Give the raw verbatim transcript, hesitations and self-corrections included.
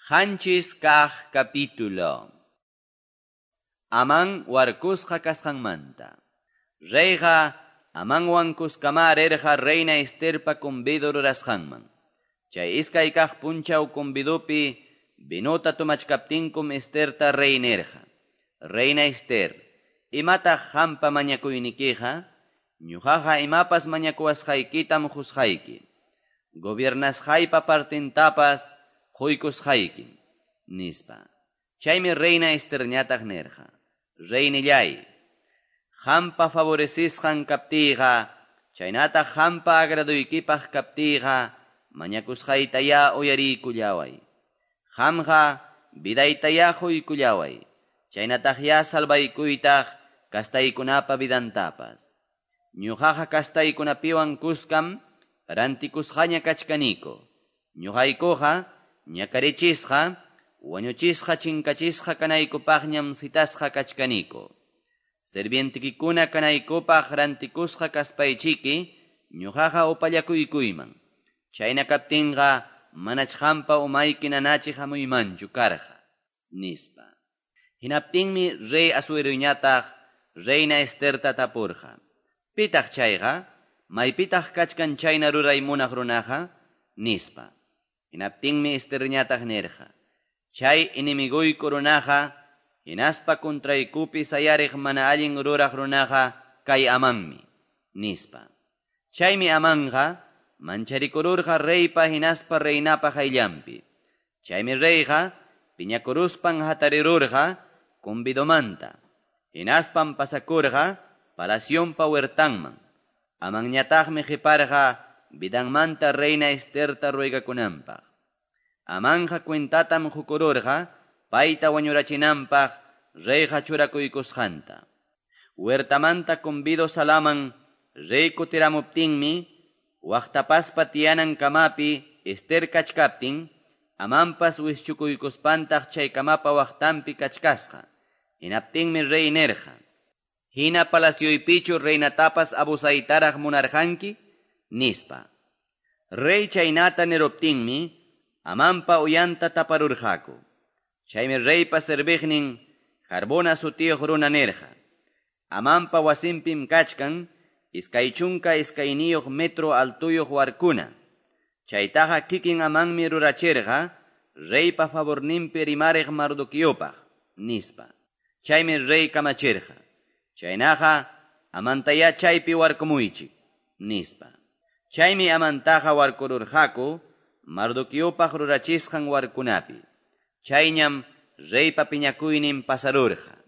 Hanchis kah capítulo. Aman warkusqa kasqanmanta. Reyqa amanwan kuskamar erqa reina Esterpa convido rurasqanman. Chay iskay kaq punchaw convidopi binuta tumachkaptinkum Esterta reinerqa. Reina Ester, imataq hampa mañakuynikiqa, ñuqaqa imapas mañakuwasqaykitam husqayki. Gobiernasqaypa partintapas quykusqayki, nispa. Chaymi reina Ester ñataq nerqa. Reynillay, hampa favorecisqan kaptiqa, chaynataq hampa agraduykipaq kaptiqa, mañakusqaytaya uyarikullaway. Hamqa vidaytaya quykullaway. Chaynataq ya salvaykuytaq kastaykunapa vidantapas. Ñuqaqa kastaykunapiwan kuskam rantikusqaña kachkaniko. Ñuqaykuqa ñakarichisqa, wañuchisqa chinkachisqa kanaykupaqñam sitasqa kachkaniko. Servientikikuna kanaykupaq rantikusqa kaspaychiki, ñuqaqa upallakuykuyman. Chayna kaptinqa manach hampa umayki nanachiq hamuymanchu karqa, nispa. Hinaptinmi rey Asueruñataq reina Esterta tapurqa. Pitaq chayqa, maypitaq kachkan chayna ruray munaq runaqa, nispa. Hinaptinmi Esterñataq nerqa. Chay inimiguyku runaqa, hinaspa kontraykupi sayariq mana allin ruraq runaqa kay amanmi, nispa. Chaymi amanqa, mancharikururqa reypa hinaspa reynapa hayllampi. Chaymi reyqa, piñakuruspan hatarirurqa, convidomanta. Hinaspan pasakurqa, palasyonpa huertanman. Amanñataqmi hiparqa, vidanmanta reina Esterta ruegakunanpaq. Amanja cuentatam hukururqa, payta wañurachinanpaq, reyqa churakuykusqanta. Huertamanta convido salaman, rey kutiramuptinmi, waqtapaspa tiyanan kamapi Ester kachkaptin, amanpas wischukuykuspantaq chay kamapa waqtanpi kachkasqa. Hinaptinmi rey nerqa. Hina palasyoypichu reynatapas abusaytaraq munarqanki, nispa. Rey chaynata neroptinmi, amanpa uyanta taparurqaku. Chaymi reypa serviqnin Harbona sutiyuq runa nerqa. Amanpa wasinpim kachkan, iskaychunka iskayniyuq metro altuyuq warkuna. Chaytaqa kikin amanmi rurachirqa, reypa favorninpi rimariq Mardoquiopaq, nispa. Chaymi rey kamachirqa. Chaynaqa amantaya chaypi warkumuychik, nispa. Chaymi amantaqa warkururqaku, Mardoquiopaq rurachisqan warkunapi. Chayñam reypa piñakuynin pasarurqa.